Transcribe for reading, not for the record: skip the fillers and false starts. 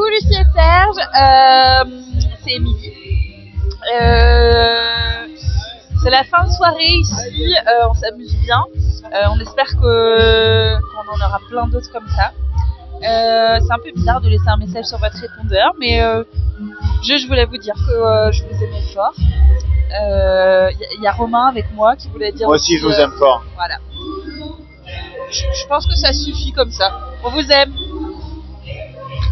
Lucie et Serge, c'est Émilie. C'est la fin de soirée ici, on s'amuse bien. On espère qu'on en aura plein d'autres comme ça. C'est un peu bizarre de laisser un message sur votre répondeur, mais je voulais vous dire que je vous aimais fort. Y a Romain avec moi qui voulait dire. Moi aussi, je vous aime fort. Voilà. Je pense que ça suffit comme ça. On vous aime.